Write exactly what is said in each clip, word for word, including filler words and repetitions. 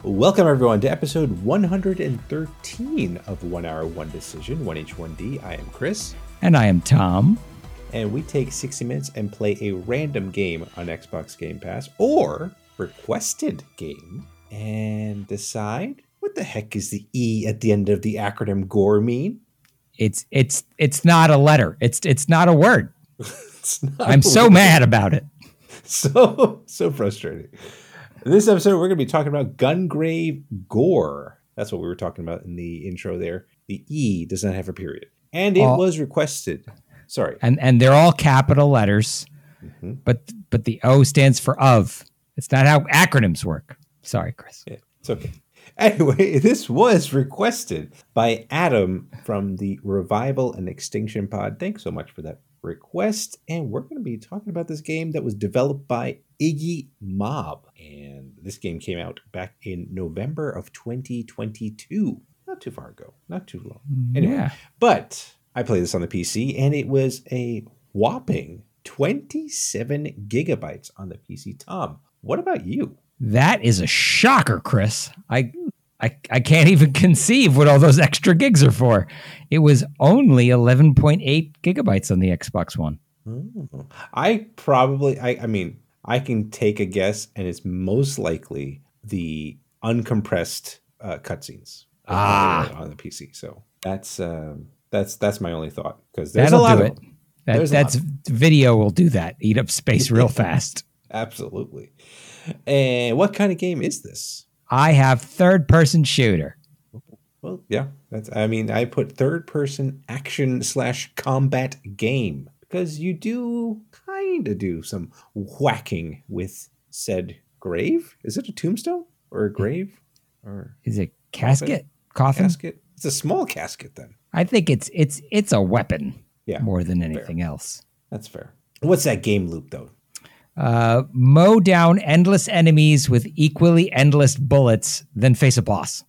Welcome, everyone, to episode one hundred thirteen of One Hour, One Decision, one H one D. I am Chris. And I am Tom. And we take sixty minutes and play a random game on Xbox Game Pass or requested game and decide what the heck is the E at the end of the acronym GORE mean? It's it's it's not a letter. It's it's not a word. It's not I'm a so word. mad about it. So, so frustrating. In this episode, we're going to be talking about Gungrave Gore. That's what we were talking about in the intro there. The E does not have a period. And it All- was requested. Sorry. And and they're all capital letters, Mm-hmm. but but the O stands for of. It's not how acronyms work. Sorry, Chris. Yeah, it's okay. Anyway, this was requested by Adam from the Revival and Extinction Pod. Thanks so much for that request. And we're going to be talking about this game that was developed by Iggy Mob. And this game came out back in November of twenty twenty-two. Not too far ago. Not too long. Anyway, Yeah. but I played this on the P C, and it was a whopping twenty-seven gigabytes on the P C. Tom, what about you? That is a shocker, Chris. I I I can't even conceive what all those extra gigs are for. It was only eleven point eight gigabytes on the Xbox One. Oh. I probably, I, I mean, I can take a guess, and it's most likely the uncompressed uh, cutscenes Ah. on the P C. So that's um, that's that's my only thought, because there's That'll a lot do of it. them. That, There's a that's lot. video will do that. Eat up space real fast. Absolutely. And what kind of game is this? I have third person shooter. Well, yeah, that's. I mean, I put third person action slash combat game because you do kind of do some whacking with said grave. Is it a tombstone or a grave or Is it casket? Coffin? casket? It's a small casket then. I think it's it's it's a weapon Yeah, more than anything else. that's fair. What's that game loop though? Uh, mow down endless enemies with equally endless bullets, then face a boss.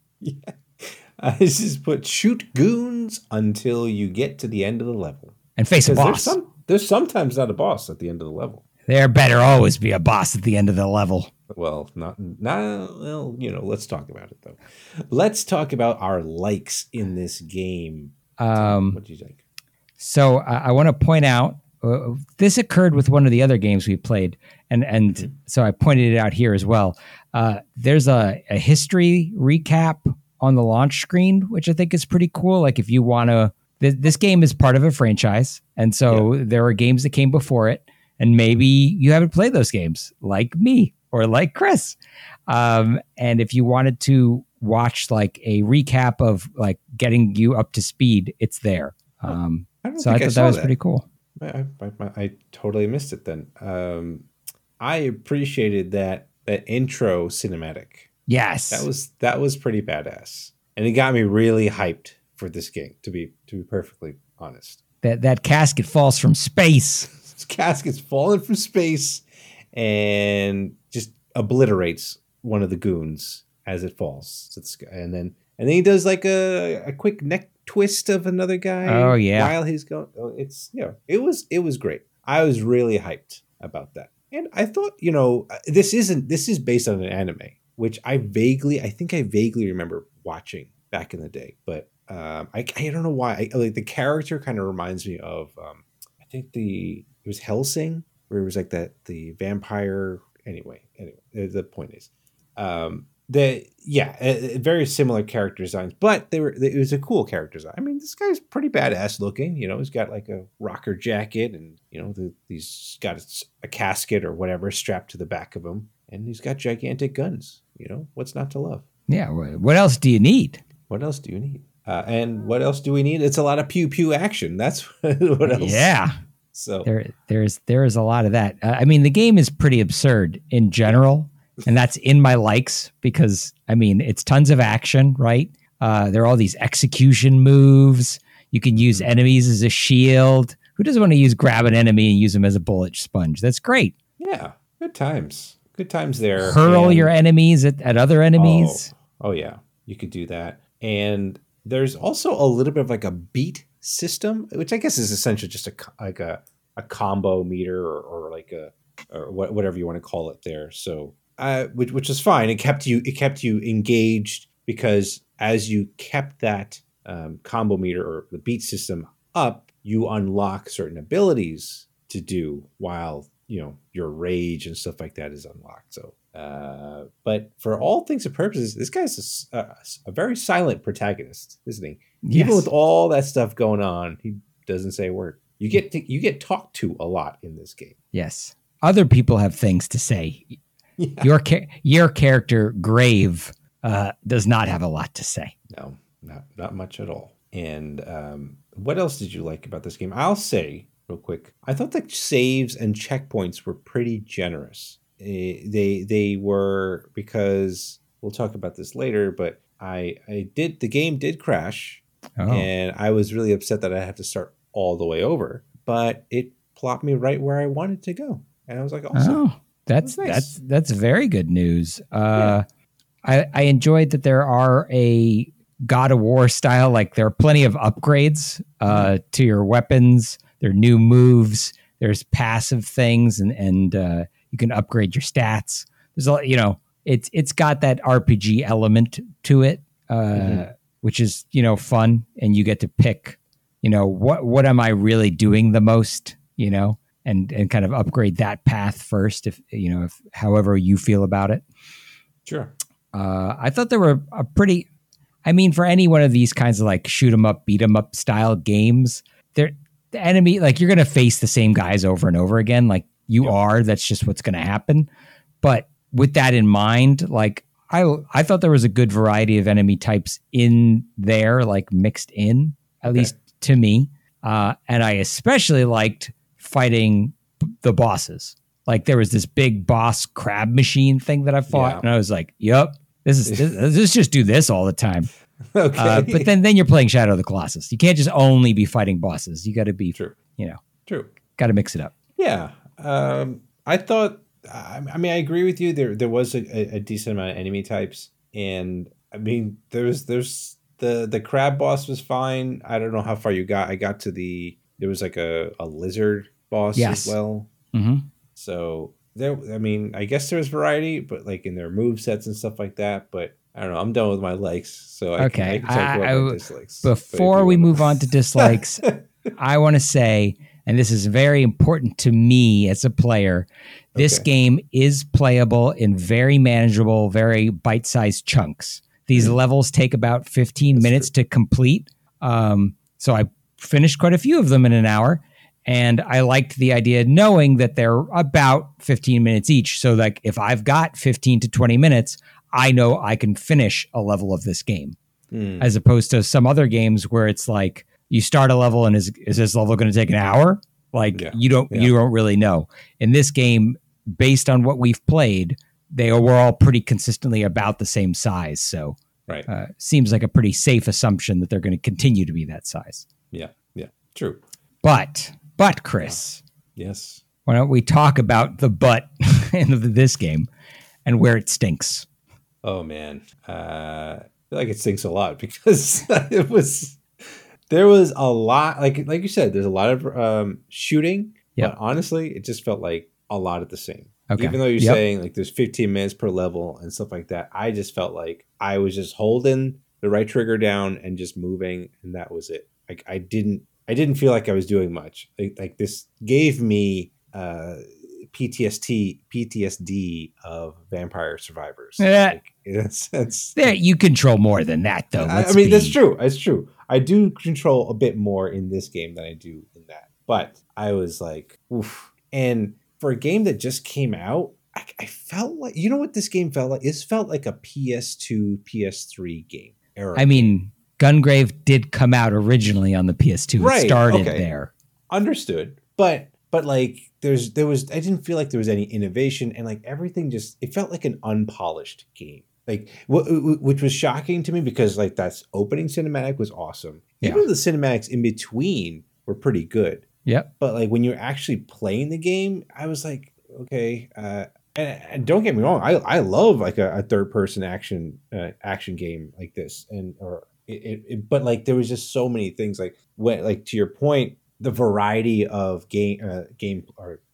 I just put shoot goons until you get to the end of the level. And face a Because there's boss. some there's sometimes not a boss at the end of the level. There better always be a boss at the end of the level. Well, not not well, you know, let's talk about it though. Let's talk about our likes in this game. Um, What do you think? so I, I want to point out uh, this occurred with one of the other games we played, and and Mm-hmm. so I pointed it out here as well. Uh, there's a, a history recap on the launch screen, which I think is pretty cool. Like if you want to, th- this game is part of a franchise, and so there are games that came before it, and maybe you haven't played those games, like me or like Chris. Um, and if you wanted to watch like a recap of like getting you up to speed, it's there. Um, I don't so I think I, thought saw that was that. pretty cool. I, I, I, I totally missed it then. Um, I appreciated that that intro cinematic. Yes. That was that was pretty badass, and it got me really hyped for this game. To be to be perfectly honest, that that casket falls from space. this casket's falling from space and just obliterates one of the goons as it falls to the sky, and then and then he does like a a quick neck twist of another guy. Oh, yeah. while he's going. Oh, it's you know it was it was great. I was really hyped about that, and I thought you know this isn't this is based on an anime, which I vaguely I think I vaguely remember watching back in the day, but um, I I don't know why I, like the character kind of reminds me of um, I think the it was Hellsing where it was like that the vampire anyway anyway the point is um, the yeah uh, very similar character designs, but they were it was a cool character design. I mean this guy's pretty badass looking, you know he's got like a rocker jacket and you know the, he's got a, a casket or whatever strapped to the back of him, and he's got gigantic guns. You know what's not to love? Yeah. wh- What else do you need? What else do you need? Uh, and what else do we need? It's a lot of pew pew action. That's what else. Yeah. So There, there's, there is a lot of that. Uh, I mean, the game is pretty absurd in general, and that's in my likes because I mean, it's tons of action, right? Uh, there are all these execution moves. You can use enemies as a shield. Who doesn't want to use grab an enemy and use them as a bullet sponge? That's great. yeah, good times. Good times there. Hurl And- your enemies at, at other enemies. Oh, oh yeah, you could do that. And there's also a little bit of like a beat system, which I guess is essentially just a co- like a, a combo meter or, or like a or what, whatever you want to call it there. So uh, which which was fine. It kept you it kept you engaged because as you kept that um, combo meter or the beat system up, you unlock certain abilities to do while you know your rage and stuff like that is unlocked. So, uh, but for all things and purposes, this guy's a, a, a very silent protagonist, isn't he? Yes. Even with all that stuff going on, he doesn't say a word. You get to, you get talked to a lot in this game. Yes. Other people have things to say. Yeah. Your your character, Grave, uh, does not have a lot to say. No, not not much at all. And um, what else did you like about this game? I'll say real quick. I thought the saves and checkpoints were pretty generous. Uh, they they were because we'll talk about this later. But I I did the game did crash, oh. and I was really upset that I had to start all the way over. But it plopped me right where I wanted to go. And I was like, awesome. Oh, that's that nice. that's that's very good news. Uh, yeah. I I enjoyed that there are a God of War style, like there are plenty of upgrades uh, mm-hmm. to your weapons. There are new moves. There's passive things, and and uh, you can upgrade your stats. There's a you know it's it's got that R P G element to it, uh, mm-hmm. which is you know fun, and you get to pick you know what what am I really doing the most, you know. And and kind of upgrade that path first, if you know, if however you feel about it. Sure. Uh, I thought there were a pretty. I mean, for any one of these kinds of like shoot 'em up, beat 'em up style games, they're the enemy. Like you're going to face the same guys over and over again. Like you yep. are. That's just what's going to happen. But with that in mind, like I I thought there was a good variety of enemy types in there, like mixed in, at okay. least to me. Uh, and I especially liked fighting the bosses. Like there was this big boss crab machine thing that I fought, yeah. and I was like, "Yep, this is this, let's just do this all the time." Okay, uh, but then then you're playing Shadow of the Colossus. You can't just only be fighting bosses. You got to be, true. You know, true. Got to mix it up. Yeah, um, I thought. I mean, I agree with you. There there was a, a decent amount of enemy types, and I mean, there's there's the the crab boss was fine. I don't know how far you got. I got to the there was like a, a lizard boss yes. as well. Mm-hmm. So there, I mean, I guess there's variety, but like in their move sets and stuff like that. But I don't know. I'm done with my likes, so I okay. can, I can talk about I, my dislikes. Before we move on to dislikes, I want to say, and this is very important to me as a player, this okay. game is playable in very manageable, very bite-sized chunks. These mm-hmm. levels take about fifteen That's minutes true. to complete. Um, so I finished quite a few of them in an hour. And I liked the idea knowing that they're about fifteen minutes each. So like if I've got fifteen to twenty minutes, I know I can finish a level of this game. Mm. As opposed to some other games where it's like you start a level and is, is this level going to take an hour? Like yeah. you don't, yeah. you don't really know. In this game, based on what we've played, they were all pretty consistently about the same size. So right. uh, seems like a pretty safe assumption that they're going to continue to be that size. Yeah. Yeah. True. But But, Chris. Yes. Why don't we talk about the butt in this game and where it stinks? Oh, man. Uh, I feel like it stinks a lot because it was, there was a lot, like like you said, there's a lot of um, shooting. Yep. But honestly, it just felt like a lot of the same. Okay. Even though you're yep. saying like there's fifteen minutes per level and stuff like that, I just felt like I was just holding the right trigger down and just moving, and that was it. Like I didn't, I didn't feel like I was doing much. Like, like this gave me uh, P T S D, P T S D of Vampire Survivors. Yeah. Like, in a sense. Yeah, you control more than that, though. I, I mean, be... that's true. That's true. I do control a bit more in this game than I do in that. But I was like, oof. And for a game that just came out, I, I felt like, you know what this game felt like? It felt like a P S two, P S three game. Era I mean... Gungrave did come out originally on the P S two. Right, it started okay. there. Understood. But but like there's there was I didn't feel like there was any innovation, and like everything just it felt like an unpolished game. Like w- w- which was shocking to me because like that's opening cinematic was awesome. Yeah. Even the cinematics in between were pretty good. Yep. But like when you're actually playing the game, I was like, okay, uh And, and don't get me wrong, I I love like a, a third person action uh, action game like this, and or it, it, it, but like there was just so many things like when like to your point, the variety of game uh, game or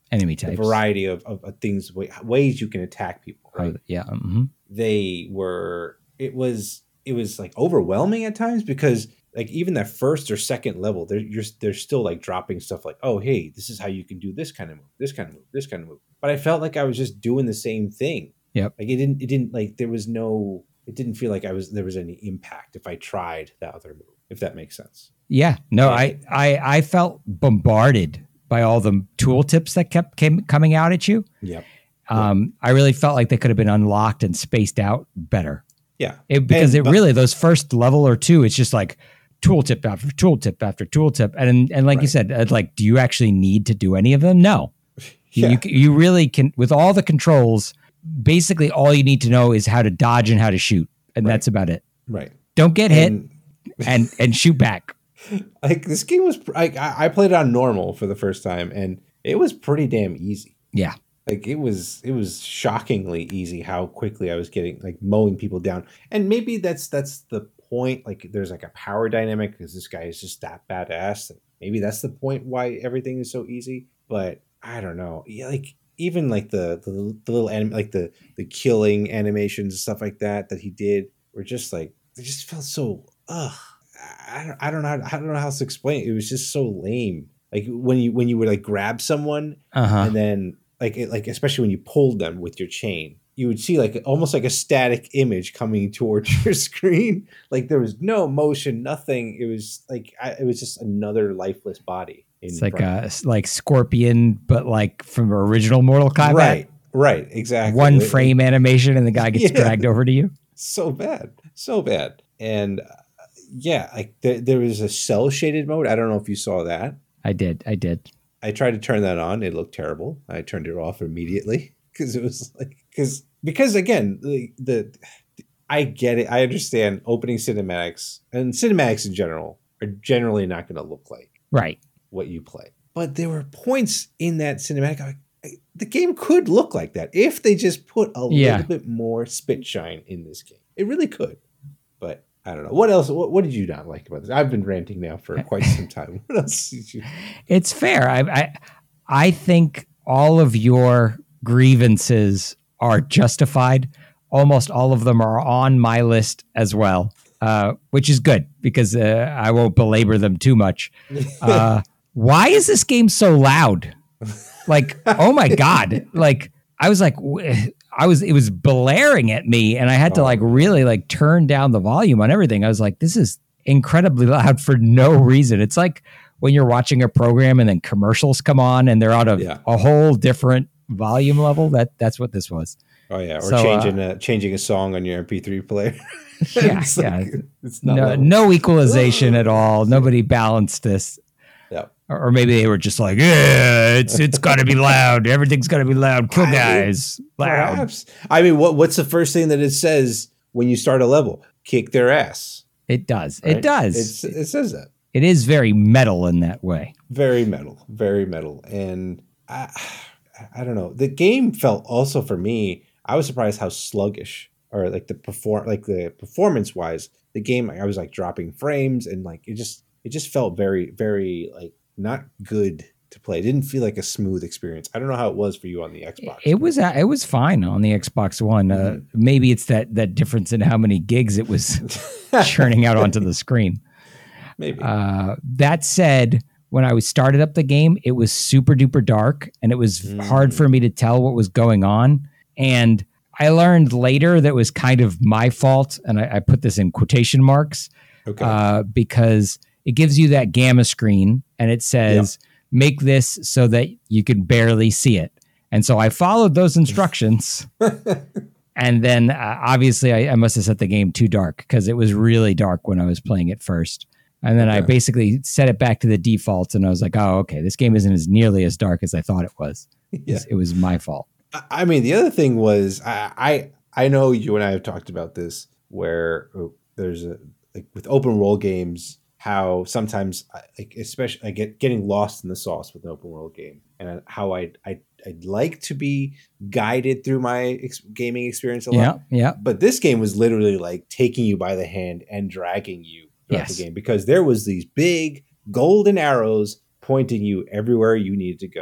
enemy the types, variety of, of, of things, ways you can attack people. Right? Oh, yeah. Mm-hmm. They were. It was. It was like overwhelming at times because like even that first or second level, they're you're they're still like dropping stuff like, oh hey, this is how you can do this kind of move, this kind of move, this kind of move. But I felt like I was just doing the same thing. Yep. Like it didn't. It didn't like there was no. It didn't feel like I was there was any impact if I tried that other move. If that makes sense. Yeah. No, I I I felt bombarded by all the tooltips that kept came coming out at you. Yep. Um, yep. I really felt like they could have been unlocked and spaced out better. Yeah. It, because and, it really, those first level or two, it's just like tooltip after tooltip after tooltip. And, and like right. you said, like, do you actually need to do any of them? No. Yeah. You, you really can, with all the controls, basically all you need to know is how to dodge and how to shoot. And right. that's about it. Right. Don't get and, hit and, and shoot back. Like this game was, I, I played it on normal for the first time and it was pretty damn easy. Yeah. Like it was, it was shockingly easy how quickly I was getting like mowing people down. And maybe that's that's the point. Like there's like a power dynamic because this guy is just that badass. Maybe that's the point why everything is so easy. But I don't know. Yeah, like even like the the, the little anim- like the the killing animations and stuff like that that he did were just like they just felt so ugh. I don't I don't know how, I don't know how else to explain it. It was just so lame. Like when you when you would like grab someone uh-huh. and then. Like, it, like especially when you pulled them with your chain, you would see like almost like a static image coming towards your screen. Like there was no motion, nothing. It was like I, it was just another lifeless body. It's like a like Scorpion, but like from original Mortal Kombat. Right, right, exactly. One it, frame it, animation, and the guy gets yeah, dragged over to you. So bad, so bad. And uh, yeah, like there, there was a cell shaded mode. I don't know if you saw that. I did. I did. I tried to turn that on. It looked terrible. I turned it off immediately because it was like because because again the, the I get it. I understand opening cinematics and cinematics in general are generally not going to look like right what you play. But there were points in that cinematic. Like, the game could look like that if they just put a yeah. little bit more spit shine in this game. It really could. But I don't know. What else? What, what did you not like about this? I've been ranting now for quite some time. What else did you? It's fair. I, I I think all of your grievances are justified. Almost all of them are on my list as well, uh, which is good because uh, I won't belabor them too much. Uh, why is this game so loud? Like, oh my God. Like, I was like... I was, it was blaring at me and I had to like really like turn down the volume on everything. I was like, this is incredibly loud for no reason. It's like when you're watching a program and then commercials come on and they're on a, yeah. a whole different volume level. That that's what this was. Oh yeah. Or so, changing uh, a, changing a song on your M P three player. yeah. it's yeah. Like, it's not no, no equalization at all. Nobody balanced this. Yeah. Or maybe they were just like, yeah, it's it's got to be loud. Everything's got to be loud. Kill guys. Loud. Perhaps. I mean, what what's the first thing that it says when you start a level? Kick their ass. It does. Right? It does. It's, it says that. It is very metal in that way. Very metal. Very metal. And I, I don't know. The game felt also for me, I was surprised how sluggish or like the perform like the performance wise, the game, I was like dropping frames and like it just it just felt very, very like not good to play. It didn't feel like a smooth experience. I don't know how it was for you on the Xbox. It was it was fine on the Xbox One. Uh, mm-hmm. Maybe it's that that difference in how many gigs it was churning out onto the screen. Maybe. Uh, that said, when I was started up the game, it was super duper dark, and it was mm. hard for me to tell what was going on. And I learned later that it was kind of my fault, and I, I put this in quotation marks, okay. uh, because it gives you that gamma screen, and it says, yep. make this so that you can barely see it. And so I followed those instructions. And then uh, obviously I, I must have set the game too dark because it was really dark when I was playing it first. And then okay. I basically set it back to the defaults, and I was like, oh, okay, this game isn't as nearly as dark as I thought it was. Yeah. It was, it was my fault. I mean, the other thing was I, I I know you and I have talked about this where there's a like with open world games, how sometimes like especially I get getting lost in the sauce with an open world game, and how I I I'd like to be guided through my ex- gaming experience a lot. Yeah, yeah. But this game was literally like taking you by the hand and dragging you throughout yes. the game because there was these big golden arrows pointing you everywhere you needed to go.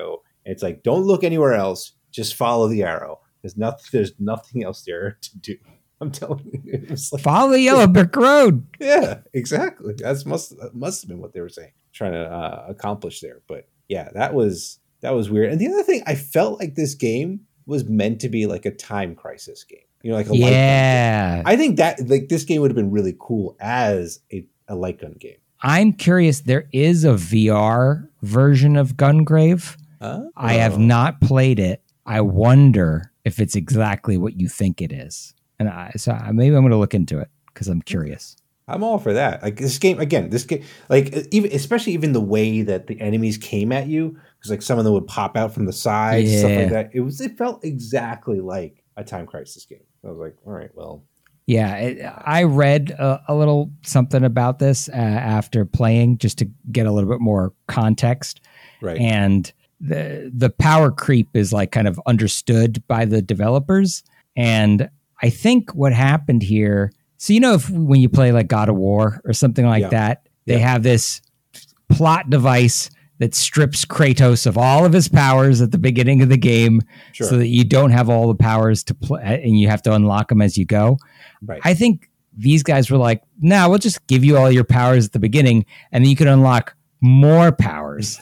It's like, don't look anywhere else. Just follow the arrow. There's nothing. There's nothing else there to do. I'm telling you, it was like, follow the yellow brick road. Yeah, exactly. That's must that must have been what they were saying, trying to uh, accomplish there. But yeah, that was that was weird. And the other thing, I felt like this game was meant to be like a time crisis game. You know, like a yeah. light gun game. I think that like this game would have been really cool as a, a light gun game. I'm curious. There is a V R version of Gungrave. Oh. I have not played it. I wonder if it's exactly what you think it is. And I, so maybe I'm going to look into it because I'm curious. I'm all for that. Like this game again. This game, like even especially even the way that the enemies came at you, because like some of them would pop out from the sides, yeah. stuff like that. It was. It felt exactly like a time crisis game. I was like, all right, well. Yeah, it, I read a, a little something about this uh, after playing, just to get a little bit more context. Right. And the the power creep is like kind of understood by the developers, and I think what happened here, so you know, if when you play like God of War or something like yeah. that, they yeah. have this plot device that strips Kratos of all of his powers at the beginning of the game, sure. so that you don't have all the powers to play, and you have to unlock them as you go. Right. I think these guys were like, "No, nah, we'll just give you all your powers at the beginning, and then you can unlock more powers."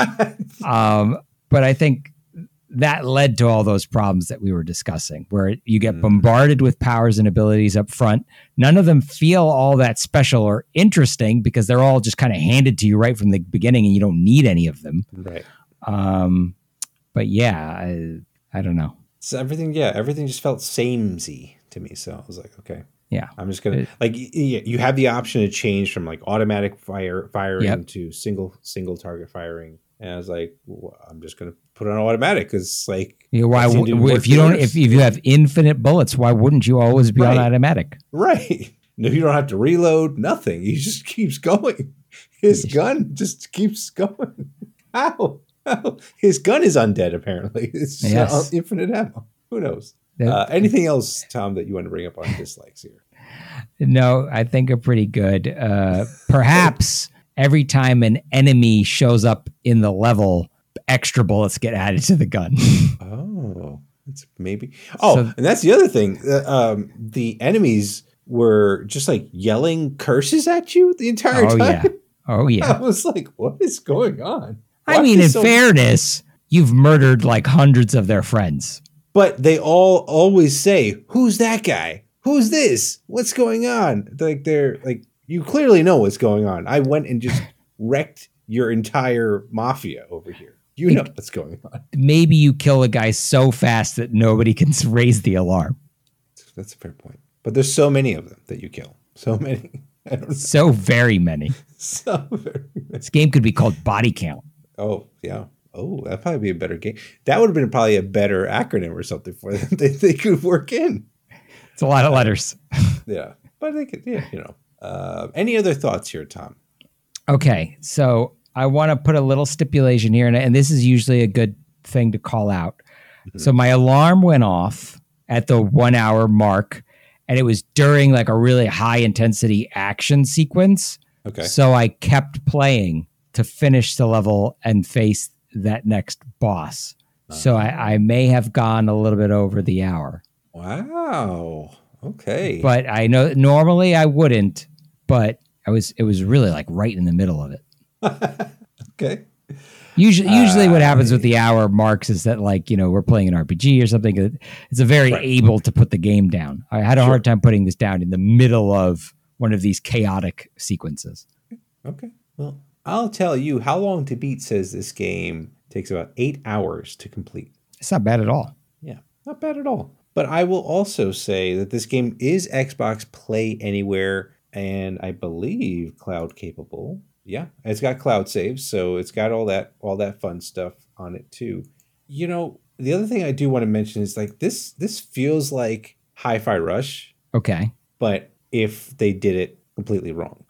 um, but I think that led to all those problems that we were discussing, where you get mm. bombarded with powers and abilities up front. None of them feel all that special or interesting because they're all just kind of handed to you right from the beginning and you don't need any of them. Right. Um, but yeah, I, I don't know. So everything, yeah, everything just felt samey to me. So I was like, okay. Yeah. I'm just going to, like, you have the option to change from like automatic fire firing yep. to single, single target firing. And I was like, well, I'm just going to put it on automatic because, like, yeah, why w- if you don't, if, if you have infinite bullets, why wouldn't you always be right. on automatic? Right. No, you don't have to reload. Nothing. He just keeps going. His gun just keeps going. How? How? His gun is undead. Apparently, it's just yes. infinite ammo. Who knows? Uh, anything else, Tom, that you want to bring up on dislikes here? No, I think are pretty good. Uh, perhaps. Every time an enemy shows up in the level, extra bullets get added to the gun. Oh, that's maybe. Oh, so, and that's the other thing. Uh, um, the enemies were just like yelling curses at you the entire oh, time. Yeah. Oh, yeah. I was like, what is going on? Why I mean, in so- fairness, you've murdered like hundreds of their friends. But they all always say, who's that guy? Who's this? What's going on? Like, they're like, you clearly know what's going on. I went and just wrecked your entire mafia over here. You know what's going on. Maybe you kill a guy so fast that nobody can raise the alarm. That's a fair point. But there's so many of them that you kill. So many. I don't know. So very many. So very many. This game could be called Body Count. Oh, yeah. Oh, that'd probably be a better game. That would have been probably a better acronym or something for them that they could work in. It's a lot of letters. Yeah. But they could, yeah, you know. Uh, any other thoughts here, Tom? Okay, so I want to put a little stipulation here, and, and this is usually a good thing to call out. Mm-hmm. So my alarm went off at the one hour mark, and it was during like a really high intensity action sequence. Okay. So I kept playing to finish the level and face that next boss. Uh-huh. So I, I may have gone a little bit over the hour. Wow. Okay. But I know normally I wouldn't. But I was, it was really like right in the middle of it. Okay. Usually, usually uh, what happens with the hour marks is that like, you know, we're playing an R P G or something. It's a very right. able to put the game down. I had a sure. hard time putting this down in the middle of one of these chaotic sequences. Okay. Well, I'll tell you, How Long to Beat says this game takes about eight hours to complete. It's not bad at all. Yeah, not bad at all. But I will also say that this game is Xbox Play Anywhere and I believe cloud capable. Yeah, it's got cloud saves, so it's got all that all that fun stuff on it too. You know, the other thing I do want to mention is like this this feels like Hi-Fi Rush. Okay. But if they did it completely wrong.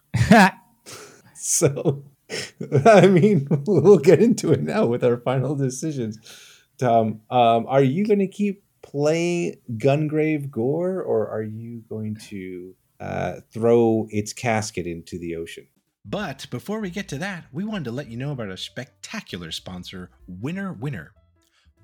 So, I mean, we'll get into it now with our final decisions. Tom, um, are you going to keep playing Gungrave Gore, or are you going to uh, throw its casket into the ocean? But before we get to that, we wanted to let you know about our spectacular sponsor, Winner Winner.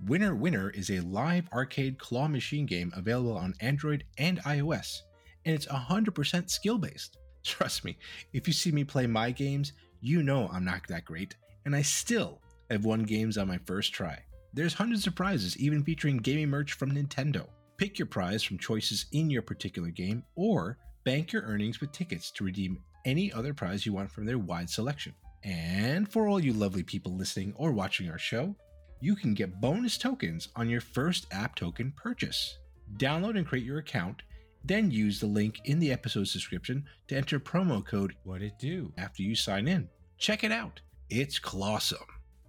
Winner Winner is a live arcade claw machine game available on Android and iOS, and it's one hundred percent skill-based. Trust me, if you see me play my games, you know I'm not that great, and I still have won games on my first try. There's hundreds of prizes, even featuring gaming merch from Nintendo. Pick your prize from choices in your particular game, or bank your earnings with tickets to redeem any other prize you want from their wide selection. And for all you lovely people listening or watching our show, you can get bonus tokens on your first app token purchase. Download and create your account, then use the link in the episode's description to enter promo code WHATITDO after you sign in. Check it out. It's clawsome.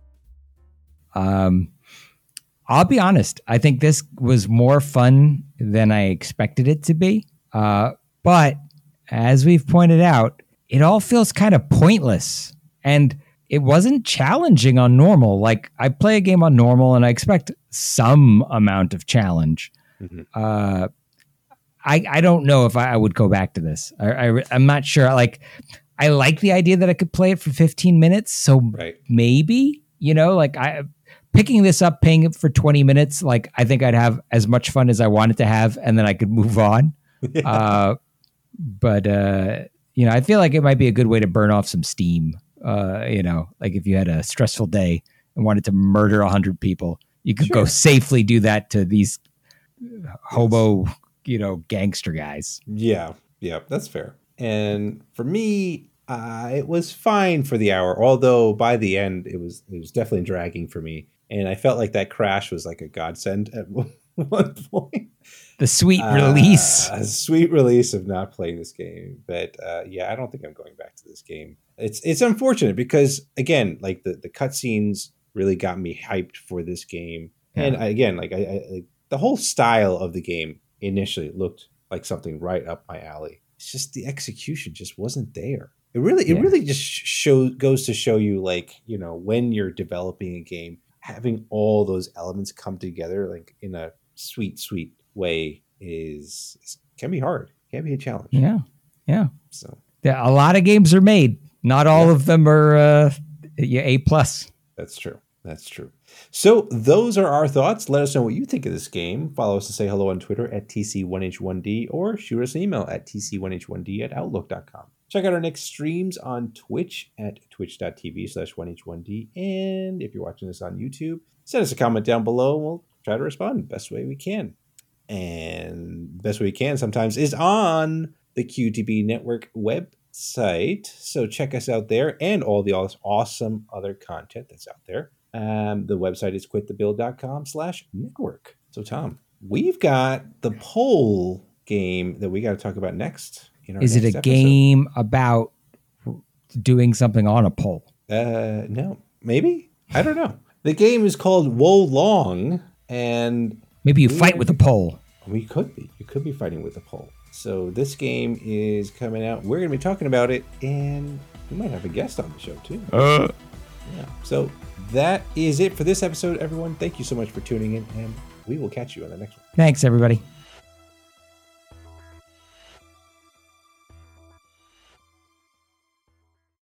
Um, I'll be honest. I think this was more fun than I expected it to be. Uh, but as we've pointed out, it all feels kind of pointless. And it wasn't challenging on normal. Like, I play a game on normal and I expect some amount of challenge. Mm-hmm. Uh, I I don't know if I, I would go back to this. I, I I'm not sure. Like, I like the idea that I could play it for fifteen minutes. So right. maybe, you know, like I picking this up, paying it for twenty minutes. Like, I think I'd have as much fun as I wanted to have, and then I could move on. Yeah. Uh, but uh, you know, I feel like it might be a good way to burn off some steam. Uh, you know, like if you had a stressful day and wanted to murder a hundred people, you could sure. go safely do that to these hobo, you know, gangster guys. Yeah, yeah, that's fair. And for me, uh, it was fine for the hour. Although by the end, it was it was definitely dragging for me, and I felt like that crash was like a godsend at one point. The sweet release, uh, a sweet release of not playing this game. But uh, yeah, I don't think I'm going back to this game. It's it's unfortunate because again, like the the cutscenes really got me hyped for this game, yeah. and I, again, like I, I like the whole style of the game initially looked like something right up my alley. It's just the execution just wasn't there. It really it yeah. really just shows goes to show you, like, you know, when you're developing a game, having all those elements come together like in a sweet sweet way is, is can be hard. Can be a challenge. Yeah, yeah. So yeah, a lot of games are made. Not all yeah. of them are uh, yeah, A plus. That's true. That's true. So those are our thoughts. Let us know what you think of this game. Follow us to say hello on Twitter at T C one H one D or shoot us an email at T C one H one D at outlook dot com. Check out our next streams on Twitch at twitch.tv slash 1H1D. And if you're watching this on YouTube, send us a comment down below and we'll try to respond the best way we can. And the best way we can sometimes is on the Q T B Network website. So check us out there and all the awesome other content that's out there. Um, the website is quitthebuild.com slash network. So Tom, we've got the poll game that we got to talk about next. In our is next it a episode. game about doing something on a pole? Uh, no, maybe. I don't know. The game is called Wo Long, and maybe you fight with a pole. We could be. You could be fighting with a pole. So this game is coming out. We're going to be talking about it, and we might have a guest on the show too. Uh. Yeah. So that is it for this episode, everyone. Thank you so much for tuning in, and we will catch you on the next one. Thanks, everybody.